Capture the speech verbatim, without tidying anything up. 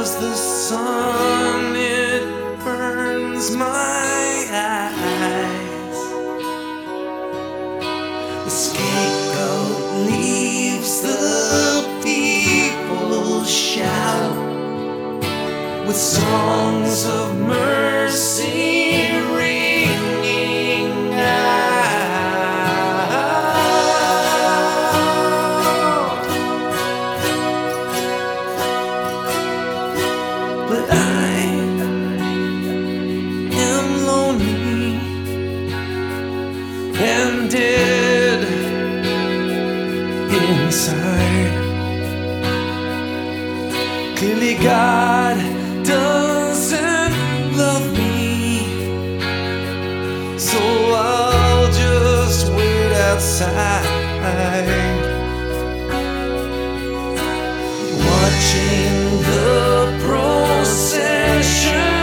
loves the sun, it burns my eyes. The scapegoat leaves the people shout with songs of mercy ringing out. But I am lonely and dead inside. Clearly God doesn't love me, so I'll just wait outside, watching the procession